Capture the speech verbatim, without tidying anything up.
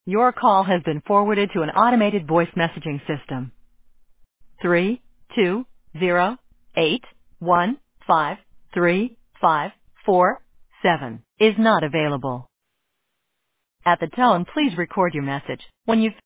Your call has been forwarded to an automated voice messaging system. Three two zero eight one five three five four seven is not available. At the tone, please record your message. When you